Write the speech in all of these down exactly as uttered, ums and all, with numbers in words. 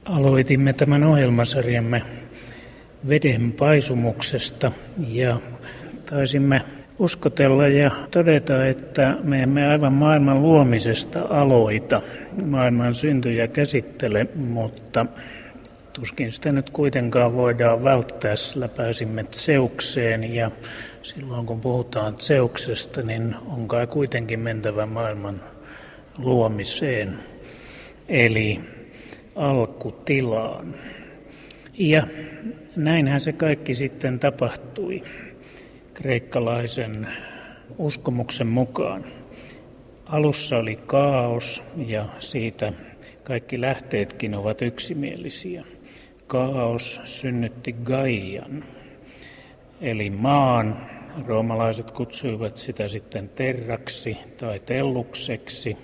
Aloitimme tämän ohjelmasarjamme veden paisumuksesta ja taisimme uskotella ja todeta, että me emme aivan maailman luomisesta aloita, maailman syntyjä käsittele, mutta tuskin sitä nyt kuitenkaan voidaan välttää, sillä pääsimme Zeukseen ja silloin kun puhutaan Zeuksesta, niin on kai kuitenkin mentävä maailman luomiseen, eli alkutilaan. Ja näinhän se kaikki sitten tapahtui kreikkalaisen uskomuksen mukaan. Alussa oli kaos ja siitä kaikki lähteetkin ovat yksimielisiä. Kaos synnytti Gaian, eli maan. Roomalaiset kutsuivat sitä sitten terraksi tai tellukseksi.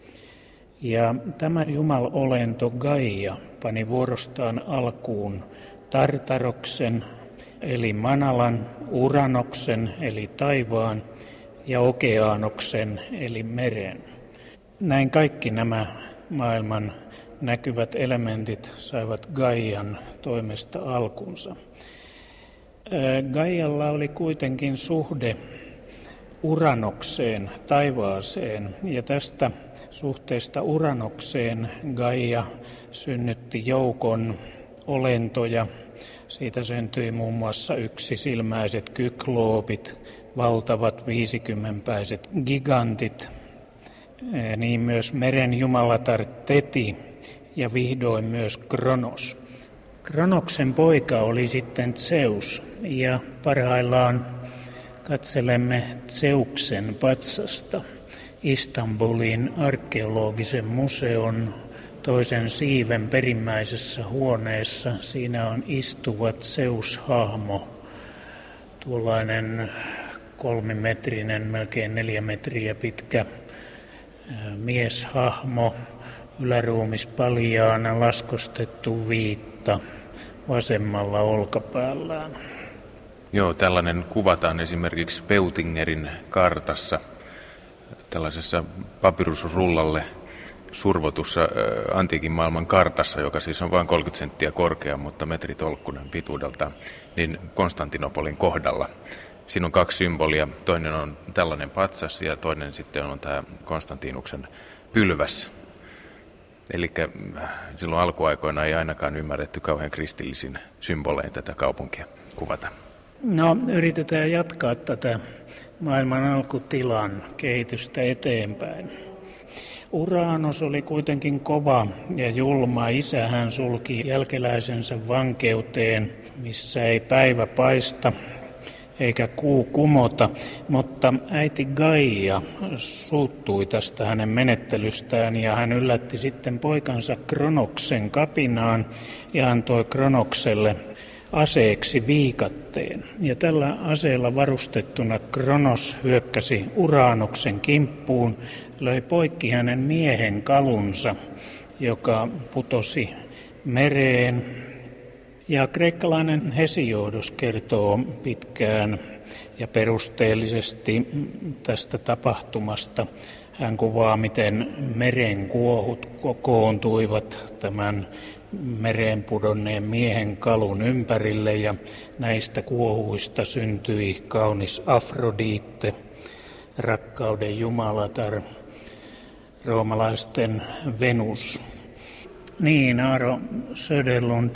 Ja tämä jumalolento Gaia pani vuorostaan alkuun Tartaroksen, eli Manalan, Uranoksen, eli taivaan, ja Okeanoksen, eli meren. Näin kaikki nämä maailman näkyvät elementit saivat Gaian toimesta alkunsa. Gaialla oli kuitenkin suhde Uranokseen, taivaaseen, ja tästä suhteesta Uranokseen Gaia synnytti joukon olentoja. Siitä syntyi muun muassa yksisilmäiset kykloopit, valtavat viisikymmenpäiset gigantit, niin myös meren jumalatar Teti ja vihdoin myös Kronos. Kronoksen poika oli sitten Zeus ja parhaillaan katselemme Zeuksen patsasta Istanbulin arkeologisen museon toisen siiven perimmäisessä huoneessa. Siinä on istuva Zeus-hahmo, tuollainen kolmimetrinen, melkein neljä metriä pitkä mieshahmo, yläruumis paljaana, laskostettu viitta vasemmalla olkapäällään. Joo, tällainen kuvataan esimerkiksi Peutingerin kartassa, tällaisessa papyrusrullalle survotussa antiikin maailman kartassa, joka siis on vain kolmekymmentä senttiä korkea, mutta metritolkkunen pituudelta, niin Konstantinopolin kohdalla. Siinä on kaksi symbolia. Toinen on tällainen patsas ja toinen sitten on tämä Konstantinuksen pylväs. Eli silloin alkuaikoina ei ainakaan ymmärretty kauhean kristillisin symbolein tätä kaupunkia kuvata. No, yritetään jatkaa tätä maailman alkutilan kehitystä eteenpäin. Uranos oli kuitenkin kova ja julma. Isä hän sulki jälkeläisensä vankeuteen, missä ei päivä paista eikä kuu kumota, mutta äiti Gaia suuttui tästä hänen menettelystään ja hän yllätti sitten poikansa Kronoksen kapinaan ja antoi Kronokselle aseeksi viikatteen. Ja tällä aseella varustettuna Kronos hyökkäsi Uranoksen kimppuun, löi poikki hänen miehen kalunsa, joka putosi mereen. Ja kreikkalainen Hesiodos kertoo pitkään ja perusteellisesti tästä tapahtumasta. Hän kuvaa, miten merenkuohut kokoontuivat tämän mereen pudonneen miehen kalun ympärille ja näistä kuohuista syntyi kaunis Afrodite, rakkauden jumalatar, roomalaisten Venus. Niin, Aaro Söderlund,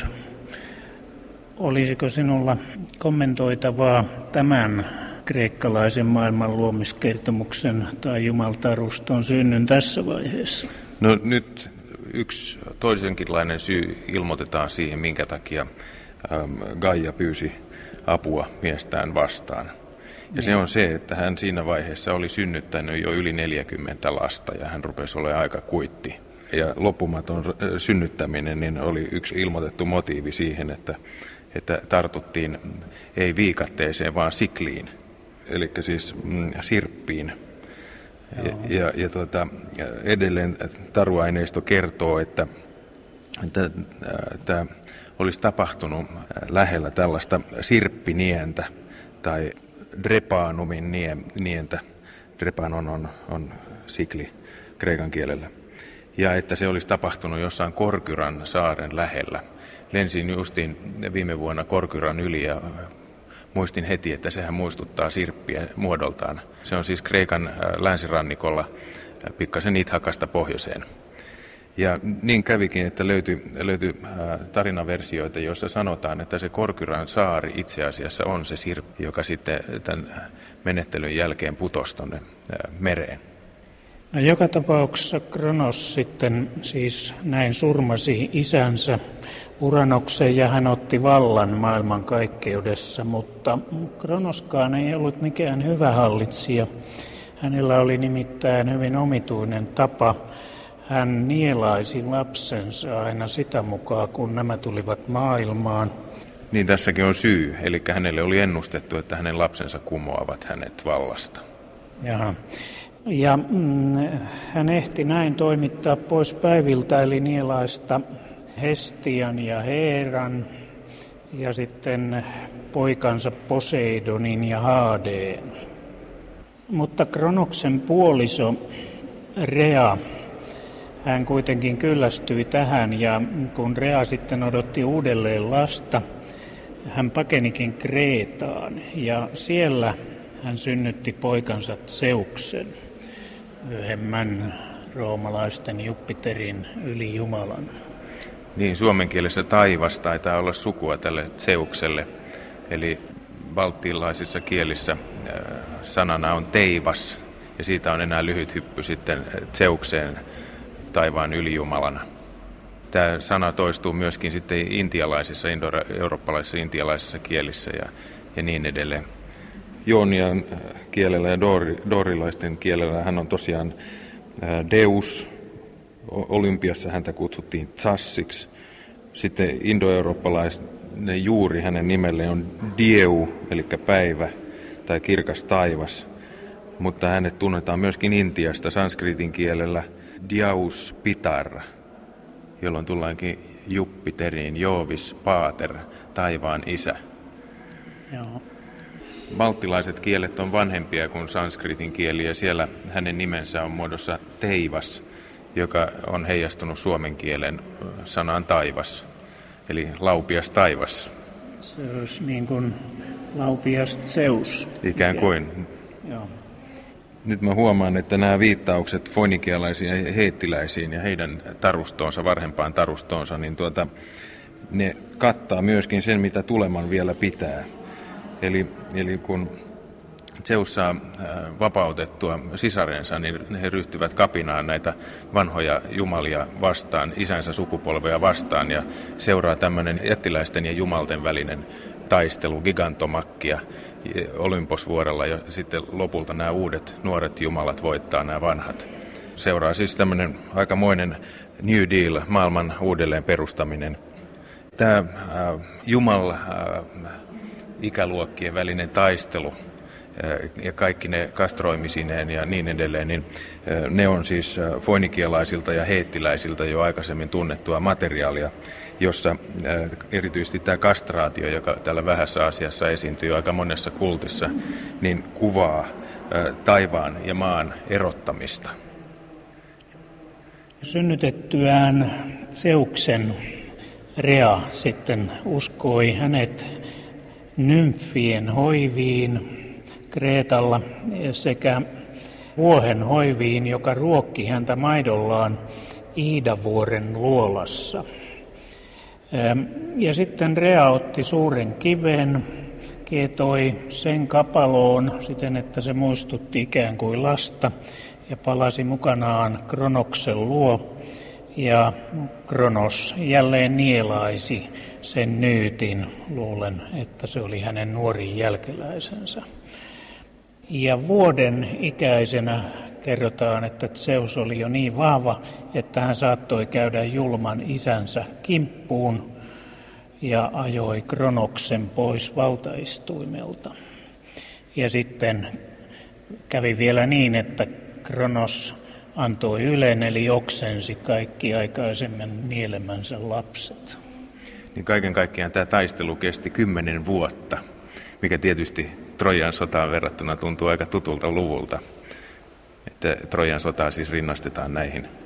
olisiko sinulla kommentoitavaa tämän kreikkalaisen maailman luomiskertomuksen tai jumaltaruston synnyn tässä vaiheessa? No nyt yksi toisenkinlainen syy ilmoitetaan siihen, minkä takia Gaia pyysi apua miestään vastaan. Ja se on se, että hän siinä vaiheessa oli synnyttänyt jo yli neljäkymmentä lasta ja hän rupesi olemaan aika kuitti. Ja loppumaton synnyttäminen niin oli yksi ilmoitettu motiivi siihen, että, että tartuttiin ei viikatteeseen, vaan sikliin, eli siis mm, sirppiin. Ja, ja, ja tuota, edelleen taruaineisto kertoo, että tämä olisi tapahtunut lähellä tällaista sirppinientä tai drepanumin nientä. Drepanon on, on sikli kreikan kielellä. ja että se olisi tapahtunut jossain Korkyran saaren lähellä. Lensin justiin viime vuonna Korkyran yli ja muistin heti, että sehän muistuttaa sirppiä muodoltaan. Se on siis Kreikan länsirannikolla pikkasen Ithakasta pohjoiseen. Ja niin kävikin, että löytyi, löytyi tarinaversioita, joissa sanotaan, että se Korkyran saari itse asiassa on se sirppi, joka sitten tämän menettelyn jälkeen putosi tuonne mereen. No, joka tapauksessa Kronos sitten siis näin surmasi isänsä Uranoksen ja hän otti vallan maailmankaikkeudessa, mutta Kronoskaan ei ollut mikään hyvä hallitsija. Hänellä oli nimittäin hyvin omituinen tapa. Hän nielaisi lapsensa aina sitä mukaan, kun nämä tulivat maailmaan. Niin tässäkin on syy, eli hänelle oli ennustettu, että hänen lapsensa kumoavat hänet vallasta. Jaha. Ja mm, hän ehti näin toimittaa pois päiviltä, eli nielaista Hestian ja Heeran ja sitten poikansa Poseidonin ja Haadeen. Mutta Kronoksen puoliso Rea, hän kuitenkin kyllästyi tähän ja kun Rea sitten odotti uudelleen lasta, hän pakenikin Kreetaan ja siellä hän synnytti poikansa Zeuksen, yhemmän roomalaisten Jupiterin ylijumalan. Niin, suomen kielessä taivas taitaa olla sukua tälle Zeukselle, eli baltilaisissa kielissä sanana on teivas ja siitä on enää lyhyt hyppy sitten Zeukseen taivaan ylijumalana. Tämä sana toistuu myöskin sitten intialaisissa, indo-eurooppalaisissa intialaisissa kielissä ja, ja niin edelleen. Joonian kielellä ja dori, dorilaisten kielellä hän on tosiaan Deus. Olympiassa häntä kutsuttiin Tsassiksi. Sitten indoeurooppalainen juuri hänen nimelleen on Dieu, eli päivä tai kirkas taivas. Mutta hänet tunnetaan myöskin Intiasta sanskritin kielellä Diaus Pitar, jolloin tullaankin Jupiteriin, Jovis Pater, taivaan isä. Joo. Baltilaiset kielet on vanhempia kuin sanskritin kieli ja siellä hänen nimensä on muodossa teivas, joka on heijastunut suomen kielen sanaan taivas, eli laupias taivas. Se olisi niin kuin laupias Zeus. Ikään kuin. Joo. Nyt mä huomaan, että nämä viittaukset foinikialaisiin ja heettiläisiin ja heidän tarustoonsa, varhempaan tarustoonsa, niin tuota, ne kattaa myöskin sen, mitä tuleman vielä pitää. Eli, eli kun Zeus saa vapautettua sisarensa, niin he ryhtyvät kapinaan näitä vanhoja jumalia vastaan, isänsä sukupolvea vastaan, ja seuraa tämmöinen jättiläisten ja jumalten välinen taistelu, gigantomakkia Olymposvuorella, ja sitten lopulta nämä uudet nuoret jumalat voittaa nämä vanhat. Seuraa siis tämmöinen aikamoinen New Deal, maailman uudelleen perustaminen. Tämä äh, Jumal äh, ikäluokkien välinen taistelu ja kaikki ne kastroimisineen ja niin edelleen, niin ne on siis foinikialaisilta ja heettiläisiltä jo aikaisemmin tunnettua materiaalia, jossa erityisesti tämä kastraatio, joka täällä vähässä asiassa esiintyy aika monessa kultissa, niin kuvaa taivaan ja maan erottamista. Synnytettyään Zeuksen Rea sitten uskoi hänet nymfien hoiviin Kreetalla sekä vuohen hoiviin, joka ruokki häntä maidollaan Iidavuoren luolassa. Ja sitten Rea otti suuren kiven, kietoi sen kapaloon siten, että se muistutti ikään kuin lasta ja palasi mukanaan Kronoksen luo. Ja Kronos jälleen nielaisi sen nyytin, luulen, että se oli hänen nuorin jälkeläisensä. Ja vuoden ikäisenä kerrotaan, että Zeus oli jo niin vahva, että hän saattoi käydä julman isänsä kimppuun ja ajoi Kronoksen pois valtaistuimelta. Ja sitten kävi vielä niin, että Kronos antoi ylen eli oksensi kaikki aikaisemmin nielemänsä lapset. Niin kaiken kaikkiaan tämä taistelu kesti kymmenen vuotta, mikä tietysti Trojan sotaan verrattuna tuntuu aika tutulta luvulta. Että Trojan sotaa siis rinnastetaan näihin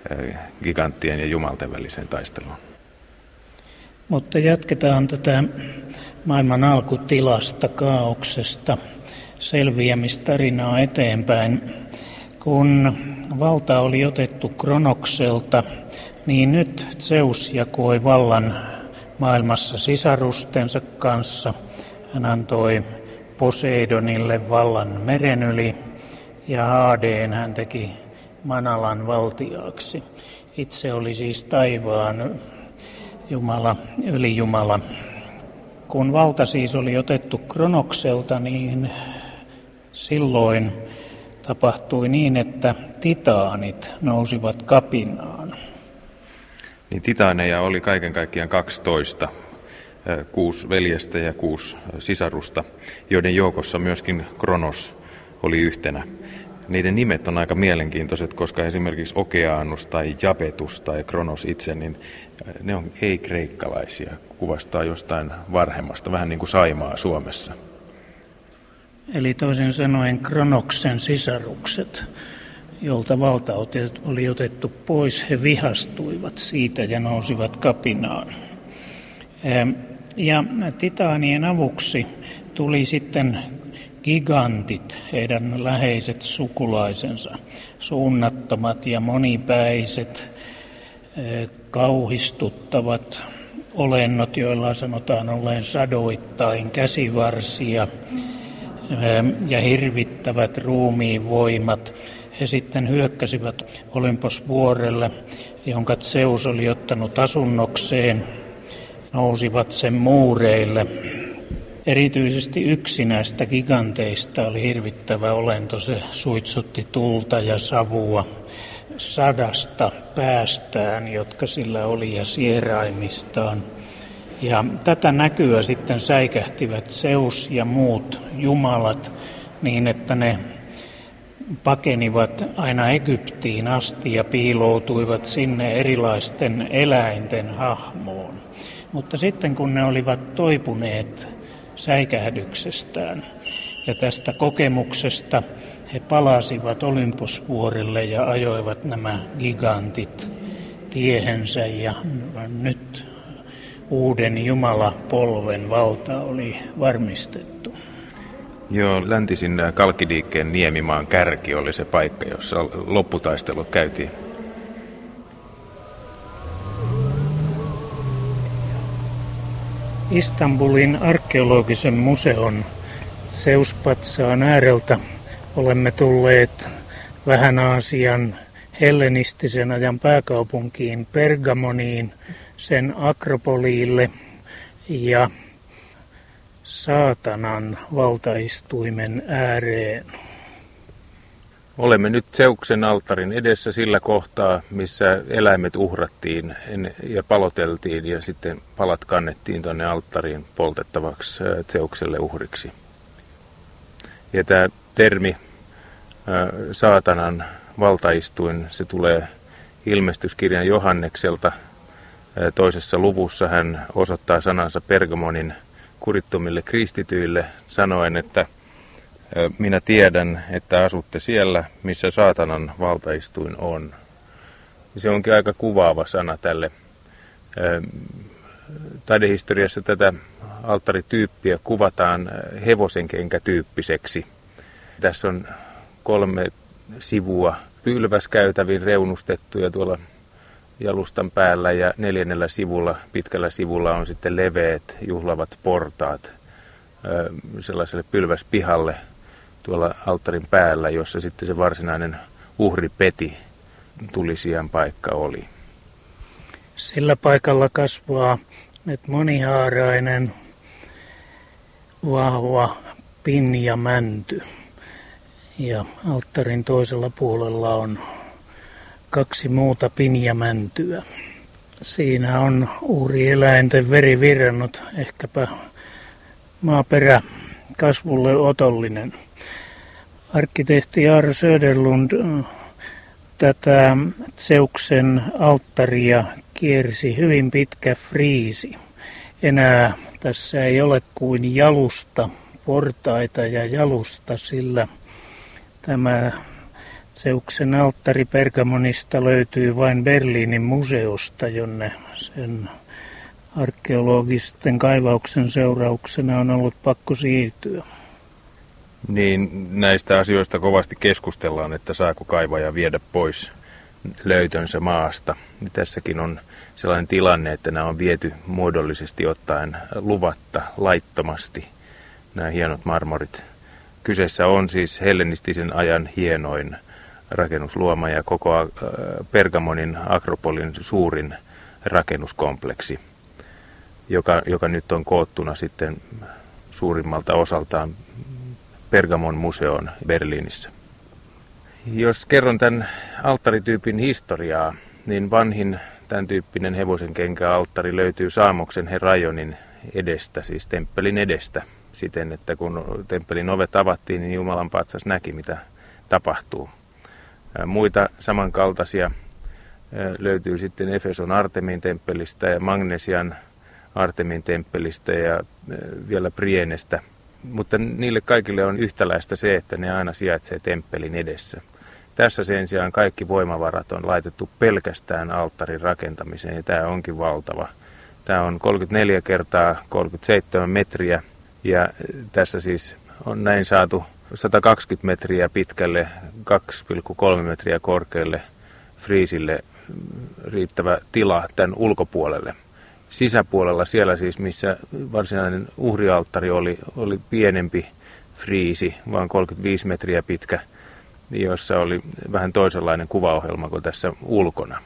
giganttien ja jumalten väliseen taisteluun. Mutta jatketaan tätä maailman alkutilasta, kaauksesta, selviämistarinaa eteenpäin. Kun valta oli otettu Kronokselta, niin nyt Zeus jakoi vallan maailmassa sisarustensa kanssa. Hän antoi Poseidonille vallan meren yli ja Hadeen hän teki Manalan valtiaaksi. Itse oli siis taivaan Jumala, ylijumala. Kun valta siis oli otettu Kronokselta, niin silloin tapahtui niin, että titaanit nousivat kapinaan. Niin titaaneja oli kaiken kaikkiaan kaksitoista, kuusi veljestä ja kuusi sisarusta, joiden joukossa myöskin Kronos oli yhtenä. Niiden nimet on aika mielenkiintoiset, koska esimerkiksi Okeanus tai Japetus tai Kronos itse, niin ne on ei-kreikkalaisia, kuvastaa jostain varhemmasta, vähän niin kuin Saimaa Suomessa. Eli toisin sanoen Kronoksen sisarukset, jolta valta oli otettu pois, he vihastuivat siitä ja nousivat kapinaan. Ja titaanien avuksi tuli sitten gigantit, heidän läheiset sukulaisensa, suunnattomat ja monipäiset, kauhistuttavat olennot, joilla sanotaan olleen sadoittain käsivarsia ja hirvittävät ruumiin voimat. He sitten hyökkäsivät Olymposvuorelle, jonka Zeus oli ottanut asunnokseen, nousivat sen muureille. Erityisesti yksi näistä giganteista oli hirvittävä olento, se suitsutti tulta ja savua sadasta päästään, jotka sillä oli, ja sieraimistaan. Ja tätä näkyä sitten säikähtivät Zeus ja muut jumalat niin, että ne pakenivat aina Egyptiin asti ja piiloutuivat sinne erilaisten eläinten hahmoon. Mutta sitten kun ne olivat toipuneet säikähdyksestään ja tästä kokemuksesta, he palasivat Olymposvuorelle ja ajoivat nämä gigantit tiehensä, ja nyt uuden jumalapolven valta oli varmistettu. Joo, läntisin Kalkkidiikkeen Niemimaan kärki oli se paikka, jossa lopputaistelut käytiin. Istanbulin arkeologisen museon Zeuspatsaan ääreltä olemme tulleet vähän Aasian hellenistisen ajan pääkaupunkiin Pergamoniin, sen Akropoliille ja saatanan valtaistuimen ääreen. Olemme nyt Zeuksen alttarin edessä sillä kohtaa, missä eläimet uhrattiin ja paloteltiin ja sitten palat kannettiin tuonne alttariin poltettavaksi Zeukselle uhriksi. Ja tämä termi saatanan valtaistuin, se tulee ilmestyskirjan Johannekselta. Toisessa luvussa hän osoittaa sanansa Pergamonin kurittomille kristityille sanoen, että minä tiedän, että asutte siellä, missä saatanan valtaistuin on. Se onkin aika kuvaava sana tälle. Taidehistoriassa tätä alttarityyppiä kuvataan hevosenkenkätyyppiseksi. Tässä on kolme sivua pylväskäytävin reunustettuja tuolla jalustan päällä, ja neljännellä sivulla, pitkällä sivulla on sitten leveät juhlavat portaat sellaiselle pylväspihalle tuolla alttarin päällä, jossa sitten se varsinainen uhripeti tulisijan paikka oli. Sillä paikalla kasvaa nyt monihaarainen, vahva pinjamänty. Ja alttarin toisella puolella on kaksi muuta pinjamäntyä. Siinä on uhrieläinten veri virrannut, ehkäpä maaperä kasvulle otollinen. Arkkitehti Jaaro Söderlund tätä Zeuksen alttaria kiersi hyvin pitkä friisi. Enää tässä ei ole kuin jalusta, portaita ja jalusta, sillä tämä Zeuksen alttari Pergamonista löytyy vain Berliinin museosta, jonne sen arkeologisten kaivauksen seurauksena on ollut pakko siirtyä. Niin, näistä asioista kovasti keskustellaan, että saako kaivaja viedä pois löytönsä maasta. Tässäkin on sellainen tilanne, että nämä on viety muodollisesti ottaen luvatta, laittomasti, nämä hienot marmorit. Kyseessä on siis hellenistisen ajan hienoin rakennusluoma ja koko Pergamonin Akropolin suurin rakennuskompleksi, joka, joka nyt on koottuna sitten suurimmalta osaltaan Pergamon museoon Berliinissä. Jos kerron tämän alttarityypin historiaa, niin vanhin tämän tyyppinen hevosenkenkäalttari löytyy Saamoksen Heraionin edestä, siis temppelin edestä, siten, että kun temppelin ovet avattiin, niin Jumalan patsas näki, mitä tapahtuu. Muita samankaltaisia löytyy sitten Efeson Artemin temppelistä ja Magnesian Artemin temppelistä ja vielä Prienestä. Mutta niille kaikille on yhtäläistä se, että ne aina sijaitsee temppelin edessä. Tässä sen sijaan kaikki voimavarat on laitettu pelkästään alttarin rakentamiseen ja tämä onkin valtava. Tämä on kolmekymmentäneljä kertaa kolmekymmentäseitsemän metriä ja tässä siis on näin saatu sata kaksikymmentä metriä pitkälle, kaksi pilkku kolme metriä korkealle friisille riittävä tila tämän ulkopuolelle. Sisäpuolella siellä siis, missä varsinainen uhrialttari oli, oli pienempi friisi, vaan kolmekymmentäviisi metriä pitkä, jossa oli vähän toisenlainen kuvaohjelma kuin tässä ulkona.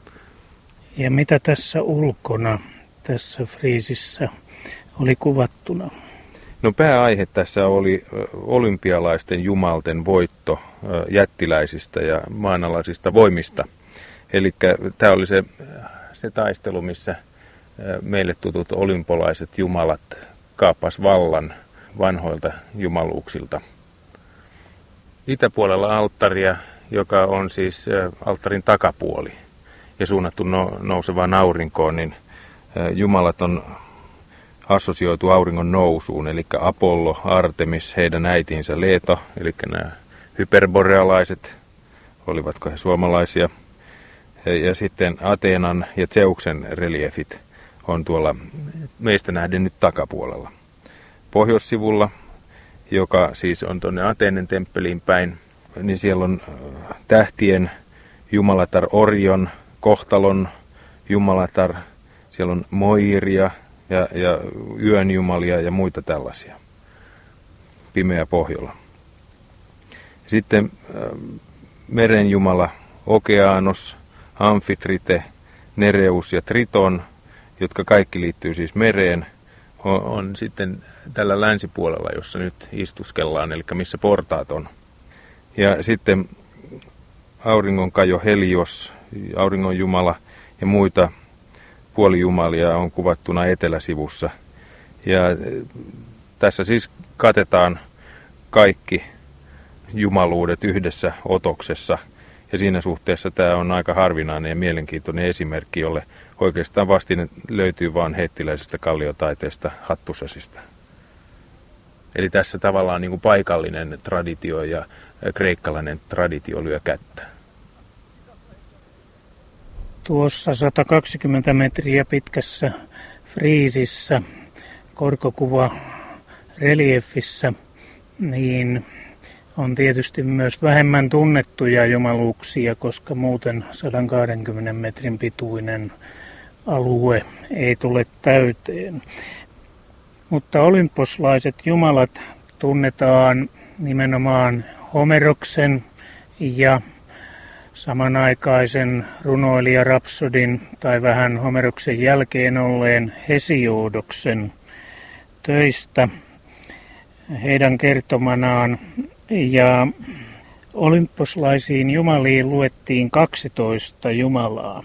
Ja mitä tässä ulkona, tässä friisissä, oli kuvattuna? No pääaihe tässä oli olympialaisten jumalten voitto jättiläisistä ja maanalaisista voimista. Eli tämä oli se, se taistelu, missä meille tutut olympolaiset jumalat kaappas vallan vanhoilta jumaluuksilta. Itäpuolella alttaria, joka on siis alttarin takapuoli ja suunnattu no, nousevaan aurinkoon, niin jumalat on assosioitu auringon nousuun, eli Apollo, Artemis, heidän äitinsä Leto, eli nämä hyperborealaiset, olivatko he suomalaisia, ja sitten Ateenan ja Zeuksen reliefit on tuolla meistä nähden nyt takapuolella. Pohjoissivulla, joka siis on tuonne Ateenen temppeliin päin, niin siellä on tähtien jumalatar Orion, kohtalon jumalatar, siellä on Moiria ja, ja yön jumalia ja muita tällaisia. Pimeä Pohjola. Sitten meren jumala Okeanos, Amfitrite, Nereus ja Triton, jotka kaikki liittyy siis mereen, on, on sitten tällä länsipuolella, jossa nyt istuskellaan, eli missä portaat on. Ja sitten auringonkajo Helios, auringon jumala ja muita puolijumalia on kuvattuna eteläsivussa. Ja tässä siis katetaan kaikki jumaluudet yhdessä otoksessa. Ja siinä suhteessa tämä on aika harvinainen ja mielenkiintoinen esimerkki, jolle oikeastaan vastine löytyy vain hettiläisestä kalliotaiteesta Hattusasista. Eli tässä tavallaan niin kuin paikallinen traditio ja kreikkalainen traditio lyö kättä. Tuossa sata kaksikymmentä metriä pitkässä friisissä, korkokuva reliefissä, niin on tietysti myös vähemmän tunnettuja jumaluuksia, koska muuten sata kaksikymmentä metrin pituinen alue ei tule täyteen. Mutta olymposlaiset jumalat tunnetaan nimenomaan Homeroksen ja samanaikaisen runoilija Rapsodin tai vähän Homeroksen jälkeen olleen Hesiodoksen töistä heidän kertomanaan. Ja olymposlaisiin jumaliin luettiin kaksitoista jumalaa.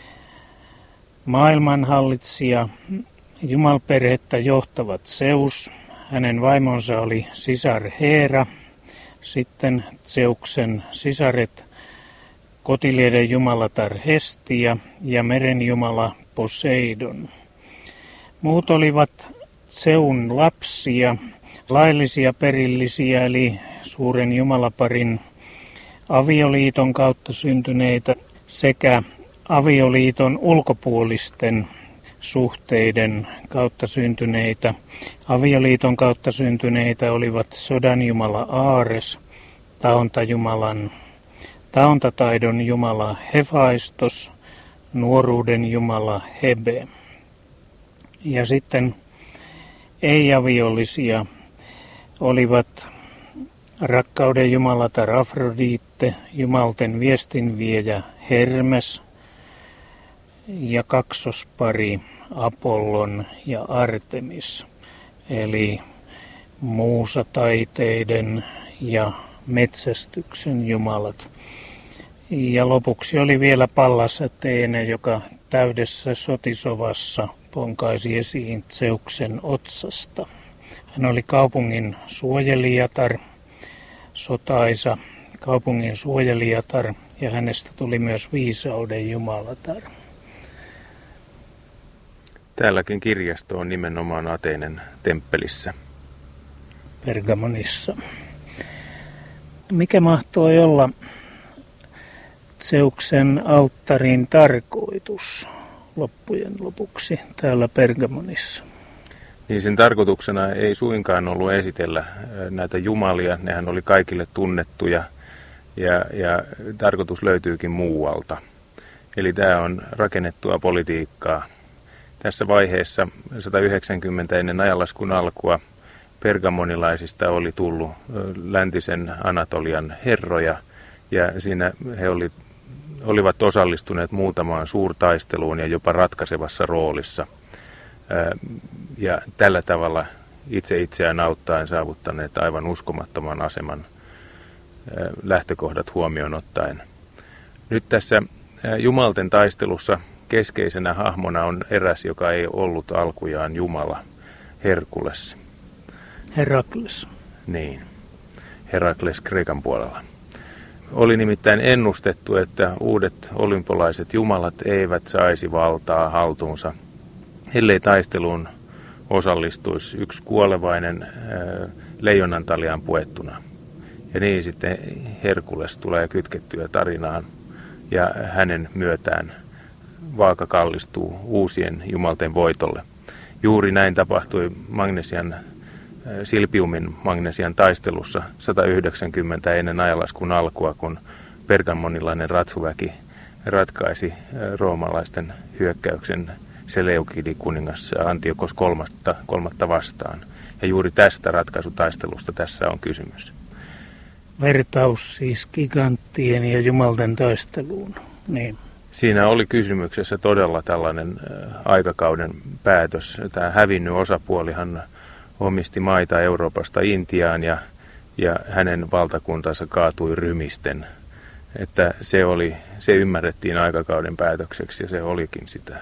Maailmanhallitsija, jumalperhettä johtavat Zeus, hänen vaimonsa oli sisar Heera, sitten Zeuksen sisaret, kotilieden jumalatar Hestia ja meren jumala Poseidon. Muut olivat Zeun lapsia, laillisia perillisiä eli suuren jumalaparin avioliiton kautta syntyneitä sekä avioliiton ulkopuolisten suhteiden kautta syntyneitä. Avioliiton kautta syntyneitä olivat sodanjumala Aares, taontajumalan, taontataidon jumala Hefaistos, nuoruuden jumala Hebe. Ja sitten ei-aviollisia olivat rakkauden jumalatar Afrodite, jumalten viestinviejä Hermes ja kaksospari Apollon ja Artemis, eli muusataiteiden ja metsästyksen jumalat. Ja lopuksi oli vielä Pallas Athene, joka täydessä sotisovassa ponkaisi esiin Zeuksen otsasta. Hän oli kaupungin suojelijatar, sotaisa kaupungin suojelijatar, ja hänestä tuli myös viisauden jumalatar. Täälläkin kirjasto on nimenomaan Athenen temppelissä. Pergamonissa. Mikä mahtoi olla Zeuksen alttarin tarkoitus loppujen lopuksi täällä Pergamonissa? Niin sen tarkoituksena ei suinkaan ollut esitellä näitä jumalia, nehän oli kaikille tunnettuja ja, ja tarkoitus löytyykin muualta. Eli tämä on rakennettua politiikkaa. Tässä vaiheessa sata yhdeksänkymmentä ennen ajanlaskun alkua pergamonilaisista oli tullut läntisen Anatolian herroja ja siinä he oli, olivat osallistuneet muutamaan suurtaisteluun ja jopa ratkaisevassa roolissa. Ja tällä tavalla itse itseään auttaen saavuttaneet aivan uskomattoman aseman lähtökohdat huomioon ottaen. Nyt tässä jumalten taistelussa keskeisenä hahmona on eräs, joka ei ollut alkujaan jumala, Herkules. Herakles. Niin, Herakles Kreikan puolella. Oli nimittäin ennustettu, että uudet olympolaiset jumalat eivät saisi valtaa haltuunsa, ellei taisteluun osallistuisi yksi kuolevainen ää, leijonantaljaan puettuna. Ja niin sitten Herkules tulee kytkettyä tarinaan ja hänen myötään vaaka kallistuu uusien jumalten voitolle. Juuri näin tapahtui Magnesian, Silpiumin Magnesian taistelussa sata yhdeksänkymmentä ennen ajanlaskun alkua, kun pergamonilainen ratsuväki ratkaisi roomalaisten hyökkäyksen Seleukidi-kuningas Antiokos kolmatta, kolmatta vastaan. Ja juuri tästä ratkaisutaistelusta tässä on kysymys. Vertaus siis giganttien ja jumalten taisteluun. Niin. Siinä oli kysymyksessä todella tällainen aikakauden päätös. Tämä hävinnyt osapuolihan omisti maita Euroopasta Intiaan ja, ja hänen valtakuntansa kaatui rymisten. Että se, oli, se ymmärrettiin aikakauden päätökseksi ja se olikin sitä.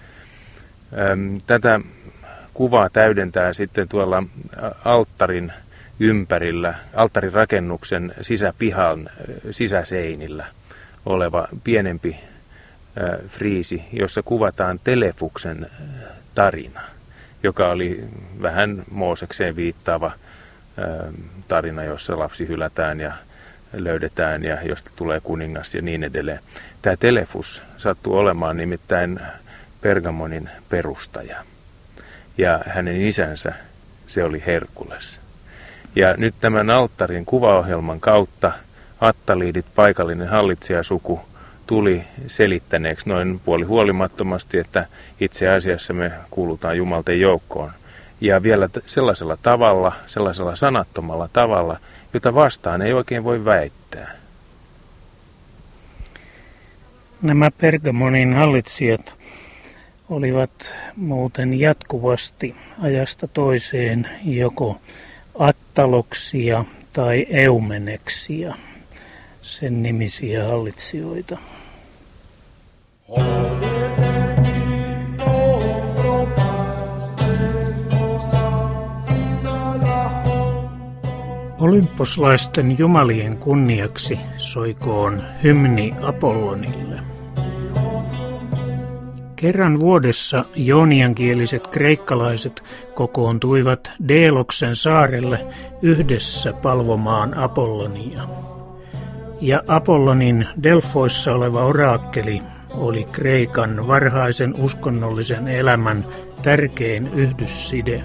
Tätä kuvaa täydentää sitten tuolla alttarin ympärillä, alttarin rakennuksen sisäpihan sisäseinillä oleva pienempi friisi, jossa kuvataan Telefuksen tarina, joka oli vähän Moosekseen viittaava tarina, jossa lapsi hylätään ja löydetään ja josta tulee kuningas ja niin edelleen. Tämä Telefus sattuu olemaan nimittäin Pergamonin perustaja ja hänen isänsä se oli Herkules. Ja nyt tämän alttarin kuvaohjelman kautta Attaliidit, paikallinen hallitsijasuku, tuli selittäneeksi noin puoli huolimattomasti, että itse asiassa me kuulutaan jumalten joukkoon. Ja vielä sellaisella tavalla, sellaisella sanattomalla tavalla, jota vastaan ei oikein voi väittää. Nämä Pergamonin hallitsijat olivat muuten jatkuvasti ajasta toiseen joko Attaloksia tai Eumeneksia, sen nimisiä hallitsijoita. Olymposlaisten jumalien kunniaksi soikoon hymni Apollonille. Kerran vuodessa jooniankieliset kreikkalaiset kokoontuivat Deeloksen saarelle yhdessä palvomaan Apollonia. Ja Apollonin Delfoissa oleva oraakkeli oli Kreikan varhaisen uskonnollisen elämän tärkein yhdysside.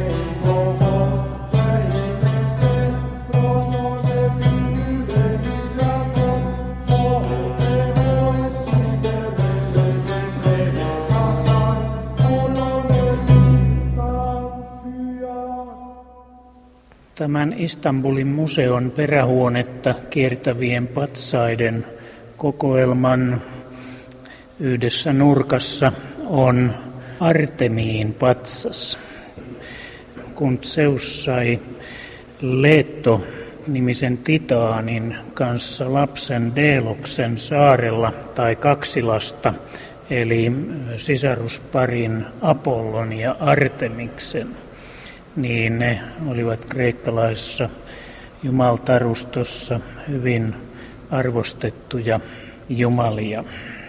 Tämän Istanbulin museon perähuonetta kiertävien patsaiden kokoelman yhdessä nurkassa on Artemiin patsas. Kun Zeus sai Leetto-nimisen titaanin kanssa lapsen Deloksen saarella tai kaksi lasta, eli sisarusparin Apollon ja Artemiksen, niin ne olivat kreikkalaisessa jumaltarustossa hyvin arvostettuja jumalia.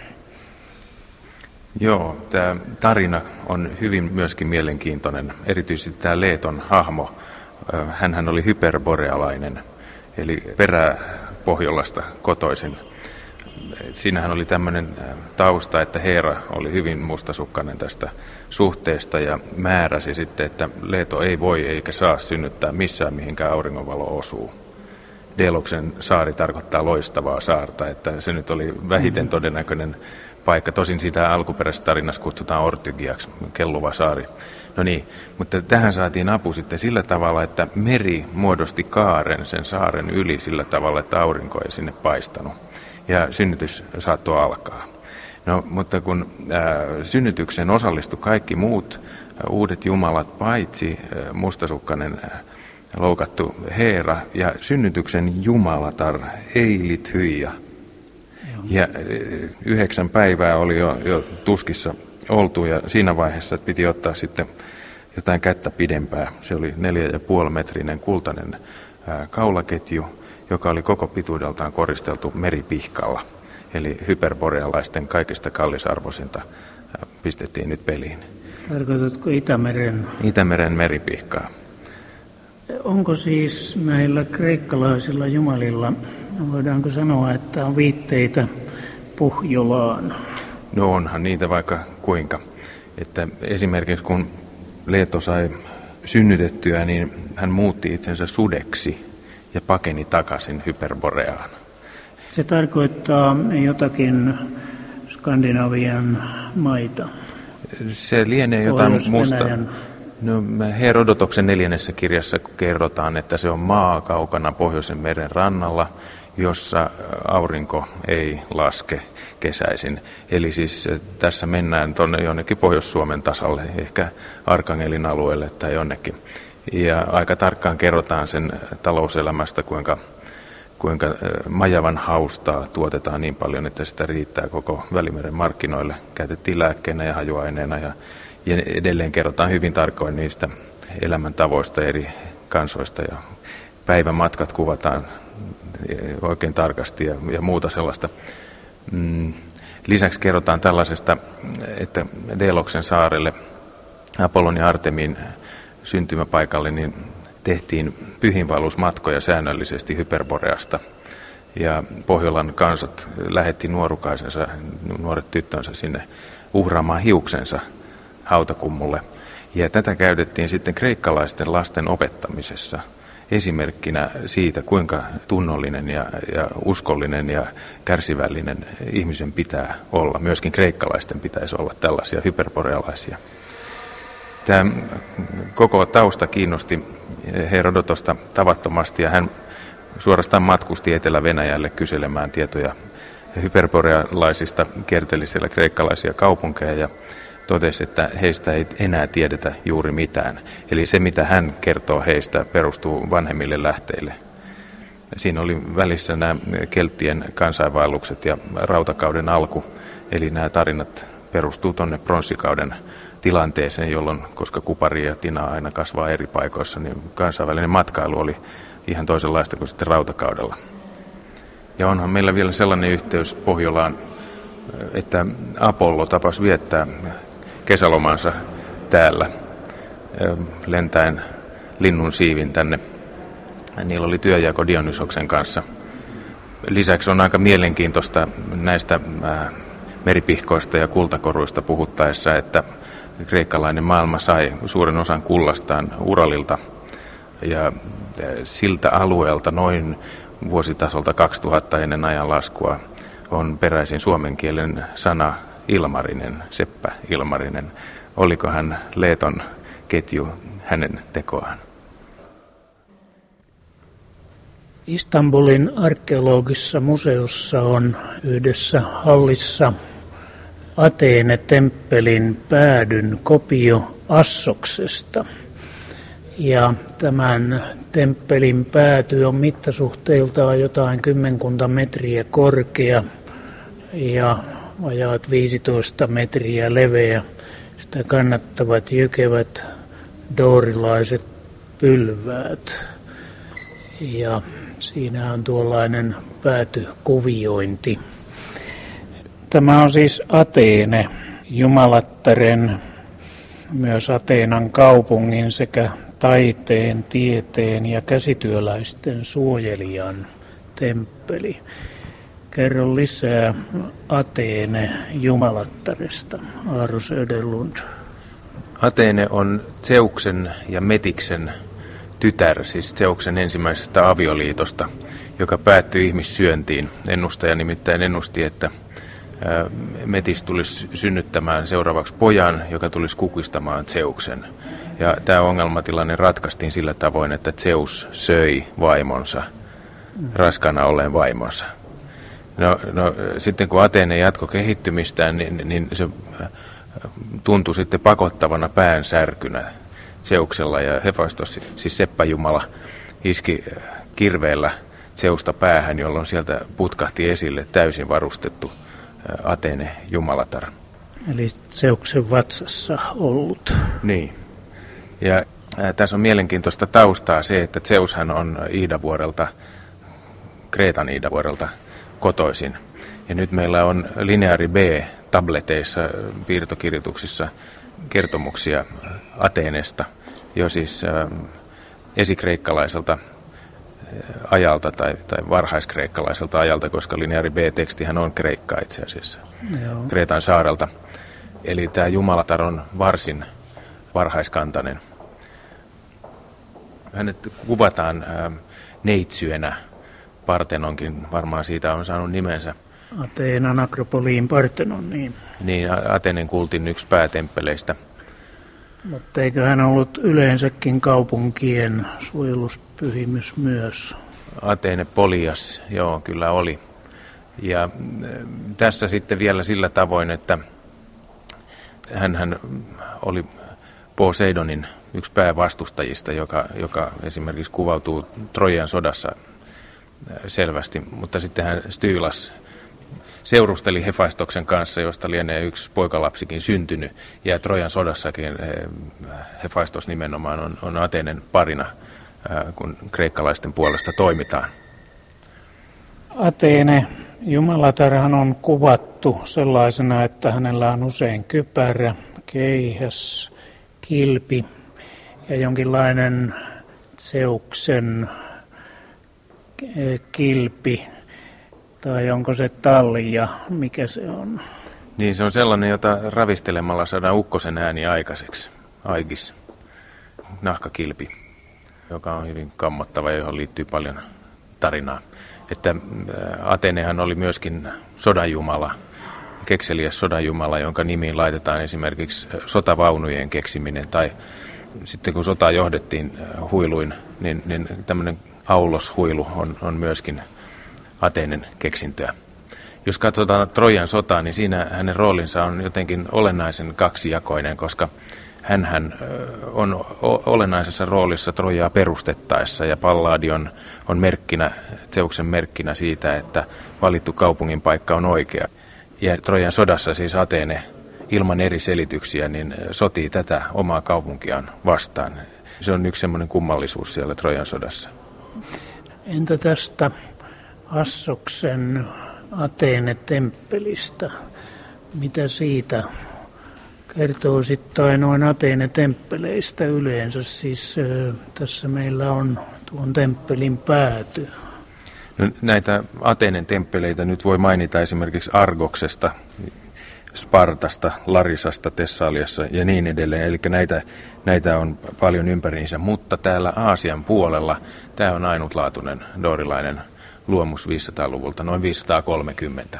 Joo, tämä tarina on hyvin myöskin mielenkiintoinen. Erityisesti tämä Leeton hahmo, hänhän oli hyperborealainen, eli peräpohjolasta kotoisin. Siinähän oli tämmöinen tausta, että Heera oli hyvin mustasukkainen tästä suhteesta ja määräsi sitten, että Leeto ei voi eikä saa synnyttää missään, mihinkään auringonvalo osuu. Deloksen saari tarkoittaa loistavaa saarta, että se nyt oli vähiten todennäköinen paikka. Tosin sitä alkuperäisessä tarinassa kutsutaan Ortygiaksi, kelluva saari. No niin, mutta tähän saatiin apu sitten sillä tavalla, että meri muodosti kaaren sen saaren yli sillä tavalla, että aurinko ei sinne paistanut. Ja synnytys saattoi alkaa. No, mutta kun ää, synnytykseen osallistui kaikki muut ää, uudet jumalat, paitsi ää, mustasukkainen ää, loukattu Heera ja synnytyksen jumalatar Eilit Hyja. Ja yhdeksän päivää oli jo, jo tuskissa oltu ja siinä vaiheessa piti ottaa sitten jotain kättä pidempää. Se oli neljä ja puoli metrinen kultainen ää, kaulaketju, joka oli koko pituudeltaan koristeltu meripihkalla. Eli hyperborealaisten kaikista kallisarvoisinta ää, pistettiin nyt peliin. Tarkoitatko Itämeren? Itämeren meripihkaa. Onko siis näillä kreikkalaisilla jumalilla, voidaanko sanoa, että on viitteitä Pohjolaan? No onhan niitä vaikka kuinka. Että esimerkiksi kun Leeto sai synnytettyä, niin hän muutti itsensä sudeksi ja pakeni takaisin Hyperboreaan. Se tarkoittaa jotakin Skandinavian maita. Se lienee jotain muusta. No, Herodotoksen neljännessä kirjassa kerrotaan, että se on maa kaukana Pohjoisen meren rannalla, jossa aurinko ei laske kesäisin. Eli siis tässä mennään tuonne jonnekin Pohjois-Suomen tasalle, ehkä Arkangelin alueelle tai jonnekin. Ja aika tarkkaan kerrotaan sen talouselämästä, kuinka, kuinka majavan haustaa tuotetaan niin paljon, että sitä riittää koko Välimeren markkinoille. Käytettiin lääkkeenä ja hajuaineena ja Ja edelleen kerrotaan hyvin tarkoin niistä elämäntavoista eri kansoista ja päivämatkat kuvataan oikein tarkasti ja, ja muuta sellaista. Lisäksi kerrotaan tällaisesta, että Deloksen saarelle Apollon ja Artemin syntymäpaikalle niin tehtiin pyhiinvaellusmatkoja säännöllisesti Hyperboreasta. Ja Pohjolan kansat lähetti nuorukaisensa, nuoret tyttönsä sinne uhraamaan hiuksensa hautakummulle. Ja tätä käytettiin sitten kreikkalaisten lasten opettamisessa esimerkkinä siitä, kuinka tunnollinen ja, ja uskollinen ja kärsivällinen ihmisen pitää olla. Myöskin kreikkalaisten pitäisi olla tällaisia hyperborealaisia. Tämä koko tausta kiinnosti Herodotosta tavattomasti ja hän suorastaan matkusti Etelä-Venäjälle kyselemään tietoja hyperborealaisista, kierteli siellä kreikkalaisia kaupunkeja ja totesi, että heistä ei enää tiedetä juuri mitään. Eli se, mitä hän kertoo heistä, perustuu vanhemmille lähteille. Siinä oli välissä nämä kelttien kansainvaellukset ja rautakauden alku. Eli nämä tarinat perustuu tuonne pronssikauden tilanteeseen, jolloin, koska kupari ja tina aina kasvaa eri paikoissa, niin kansainvälinen matkailu oli ihan toisenlaista kuin sitten rautakaudella. Ja onhan meillä vielä sellainen yhteys Pohjolaan, että Apollo tapasi viettää kesälomansa täällä lentäen linnun siivin tänne. Niillä oli työjako Dionysoksen kanssa. Lisäksi on aika mielenkiintoista näistä meripihkoista ja kultakoruista puhuttaessa, että kreikkalainen maailma sai suuren osan kullastaan Uralilta ja siltä alueelta noin vuositasolta kaksituhatta ennen ajanlaskua on peräisin suomen kielen sana Ilmarinen, Seppä Ilmarinen. Oliko hän Leeton ketju hänen tekoaan? Istanbulin arkeologisessa museossa on yhdessä hallissa Athene-temppelin päädyn kopio Assoksesta. Ja tämän temppelin pääty on mittasuhteiltaan jotain kymmenkunta metriä korkea ja vajaat viisitoista metriä leveä. Sitä kannattavat jykevät doorilaiset pylväät. Ja siinä on tuollainen päätykuviointi. Tämä on siis Athene, jumalattaren, myös Atheenan kaupungin sekä taiteen, tieteen ja käsityöläisten suojelijan temppeli. Kerro lisää Athene jumalattaresta, Aaro Söderlund. Athene on Zeuksen ja Metiksen tytär, siis Zeuksen ensimmäisestä avioliitosta, joka päättyi ihmissyöntiin. Ennustaja nimittäin ennusti, että Metis tulisi synnyttämään seuraavaksi pojan, joka tulisi kukistamaan Zeuksen. Ja tämä ongelmatilanne ratkaistiin sillä tavoin, että Zeus söi vaimonsa, raskaana olleen vaimonsa. No, no, sitten kun Athene jatkoi kehittymistään, niin, niin se tuntui sitten pakottavana päänsärkynä Zeuksella, ja Hephaistos, siis seppäjumala, iski kirveellä Zeusta päähän, jolloin sieltä putkahti esille täysin varustettu Athene jumalatar. Eli Zeuksen vatsassa ollut. Niin. Ja ää, tässä on mielenkiintoista taustaa se, että Zeushan on Iidavuorelta, Kreetan Iidavuorelta kotoisin. Ja nyt meillä on Lineaari B-tableteissa, piirtokirjoituksissa kertomuksia Athenesta, jo siis ää, esikreikkalaiselta ajalta tai, tai varhaiskreikkalaiselta ajalta, koska Lineaari B-tekstihän on kreikkaa itse asiassa, Joo. Kreetan saarelta. Eli tämä jumalatar on varsin varhaiskantainen. Hänet kuvataan ää, neitsyönä. Partenonkin varmaan siitä on saanut nimensä. Atheenan Akropoliin Partenon, niin. Niin, Athenen kultin yksi päätemppeleistä. Mutta eikö hän ollut yleensäkin kaupunkien suojeluspyhimys myös? Athene Polias, joo, kyllä oli. Ja tässä sitten vielä sillä tavoin, että hän oli Poseidonin yksi päävastustajista, joka, joka esimerkiksi kuvautuu Trojan sodassa selvästi, mutta sitten hän Stylas seurusteli Hephaistoksen kanssa, josta lienee yksi poikalapsikin syntynyt, ja Trojan sodassakin Hephaistos nimenomaan on, on Athenen parina, kun kreikkalaisten puolesta toimitaan. Athene jumalatarhan on kuvattu sellaisena, että hänellä on usein kypärä, keihäs, kilpi ja jonkinlainen Zeuksen kilpi, tai onko se talja, mikä se on? Niin, se on sellainen, jota ravistelemalla saadaan ukkosen ääni aikaiseksi, aigis, nahkakilpi, joka on hyvin kammottava ja johon liittyy paljon tarinaa. Että Athenehan oli myöskin sodanjumala, kekseliäs sodanjumala, jonka nimiin laitetaan esimerkiksi sotavaunujen keksiminen, tai sitten kun sotaa johdettiin huiluin, niin, niin tämmöinen auloshuilu on, on myöskin Athenen keksintöä. Jos katsotaan Trojan sotaa, niin siinä hänen roolinsa on jotenkin olennaisen kaksijakoinen, koska hänhän on olennaisessa roolissa Trojaa perustettaessa, ja Palladi on, on merkkinä, Zeuksen merkkinä siitä, että valittu kaupungin paikka on oikea. Ja Trojan sodassa siis Athene ilman eri selityksiä niin sotii tätä omaa kaupunkiaan vastaan. Se on yksi semmoinen kummallisuus siellä Trojan sodassa. Entä tästä Assoksen Athene-temppelistä? Mitä siitä kertoo sitten noin Athene-temppeleistä yleensä? Siis äh, tässä meillä on tuon temppelin pääty. No, näitä Atenen temppeleitä nyt voi mainita esimerkiksi Argoksesta, Spartasta, Larissasta, Tessaliassa ja niin edelleen. Eli näitä, näitä on paljon ympäriinsä, mutta täällä Aasian puolella tämä on ainutlaatuinen dorilainen luomus viisisataaluvulta, noin viisisataakolmekymmentä.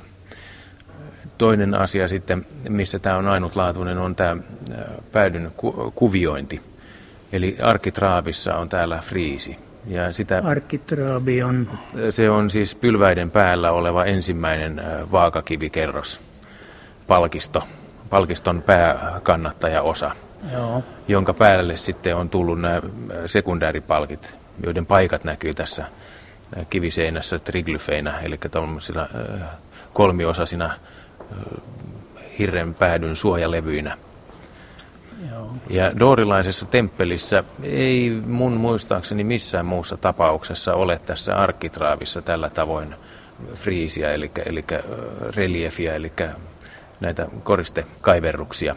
Toinen asia sitten, missä tämä on ainutlaatuinen, on tämä päädyn ku- kuviointi. Eli arkitraavissa on täällä friisi. Ja sitä, Arkitraavi on... Se on siis pylväiden päällä oleva ensimmäinen vaakakivikerros, palkisto, palkiston pääkannattajaosa, Joo. jonka päälle sitten on tullut nämä sekundääripalkit, joiden paikat näkyy tässä kiviseinässä triglyfeinä, eli tuollaisina kolmiosaisina hirren päädyn suojalevyinä. Joo. Ja dorilaisessa temppelissä ei mun muistaakseni missään muussa tapauksessa ole tässä arkitraavissa tällä tavoin friisiä, eli, eli reliefiä, eli näitä koristekaiverruksia.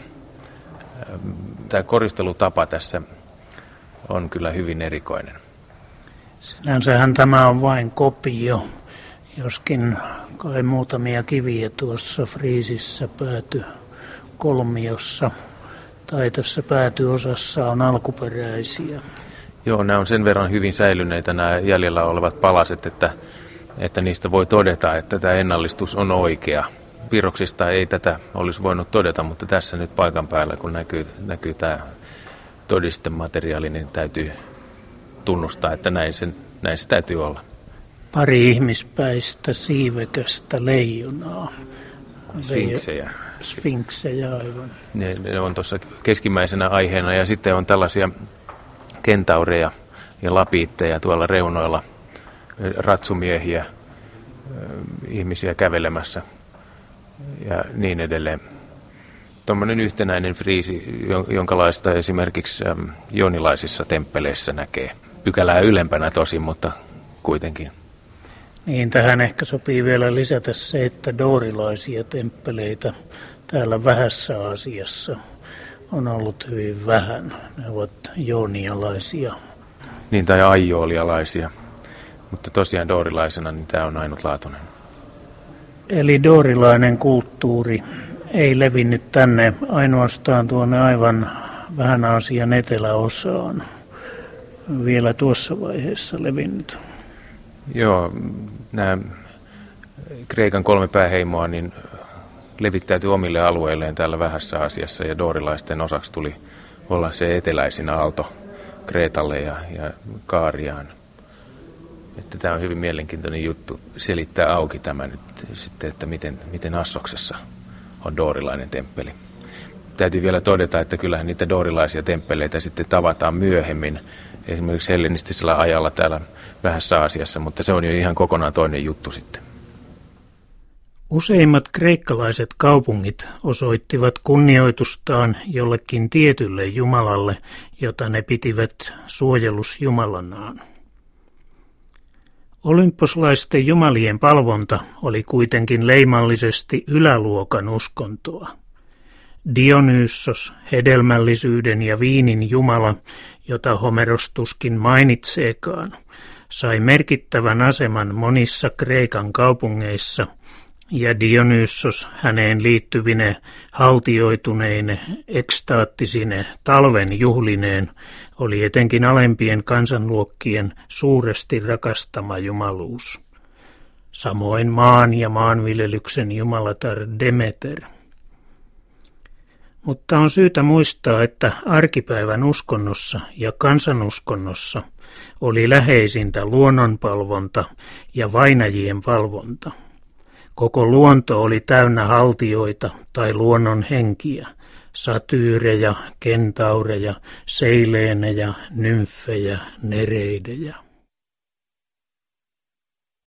Tämä koristelutapa tässä on kyllä hyvin erikoinen. Sinänsähän tämä on vain kopio, joskin kai muutamia kiviä tuossa friisissä pääty kolmiossa. Tai tässä päätyosassa on alkuperäisiä. Joo, nämä on sen verran hyvin säilyneitä nämä jäljellä olevat palaset, että, että niistä voi todeta, että tämä ennallistus on oikea. Piirroksista ei tätä olisi voinut todeta, mutta tässä nyt paikan päällä, kun näkyy, näkyy tämä todistemateriaali, niin täytyy tunnustaa, että näin, sen, näin se täytyy olla. Pari ihmispäistä siivekästä leijonaa. Sfinksejä. Sfinksejä, aivan. Ne, ne on tuossa keskimmäisenä aiheena ja sitten on tällaisia kentaureja ja lapiitteja tuolla reunoilla, ratsumiehiä, ihmisiä kävelemässä ja niin edelleen. Tuommoinen yhtenäinen friisi, jonkalaista esimerkiksi joonilaisissa temppeleissä näkee. Pykälää ylempänä tosin, mutta kuitenkin. Niin, tähän ehkä sopii vielä lisätä se, että dorilaisia temppeleitä täällä vähässä Aasiassa on ollut hyvin vähän. Ne ovat joonialaisia. Niin, tai aijoolialaisia. Mutta tosiaan dorilaisena niin tämä on ainutlaatuinen. Eli dorilainen kulttuuri ei levinnyt tänne ainoastaan tuonne aivan vähän Aasian eteläosaan. Vielä tuossa vaiheessa levinnyt. Joo, nämä Kreikan kolme pääheimoa niin levittäytyi omille alueilleen täällä vähässä Aasiassa ja dorilaisten osaksi tuli olla se eteläisin aalto Kreetalle ja, ja Kaariaan. Että tämä on hyvin mielenkiintoinen juttu selittää auki tämä nyt sitten, että miten, miten Assoksessa on dorilainen temppeli. Täytyy vielä todeta, että kyllähän niitä dorilaisia temppeleitä sitten tavataan myöhemmin, esimerkiksi hellenistisellä ajalla täällä vähässä Aasiassa, mutta se on jo ihan kokonaan toinen juttu sitten. Useimmat kreikkalaiset kaupungit osoittivat kunnioitustaan jollekin tietylle jumalalle, jota ne pitivät suojelusjumalanaan. Olymposlaisten jumalien palvonta oli kuitenkin leimallisesti yläluokan uskontoa. Dionysos, hedelmällisyyden ja viinin jumala, jota Homeros tuskin mainitseekaan, sai merkittävän aseman monissa Kreikan kaupungeissa, ja Dionysos häneen liittyvine haltioituneine, ekstaattisine talven juhlineen oli etenkin alempien kansanluokkien suuresti rakastama jumaluus. Samoin maan ja maanviljelyksen jumalatar Demeter. Mutta on syytä muistaa, että arkipäivän uskonnossa ja kansanuskonnossa oli läheisintä luonnonpalvonta ja vainajien palvonta. Koko luonto oli täynnä haltioita tai luonnon henkiä, satyyreja, kentaureja, seileenejä, nymfejä, nereidejä.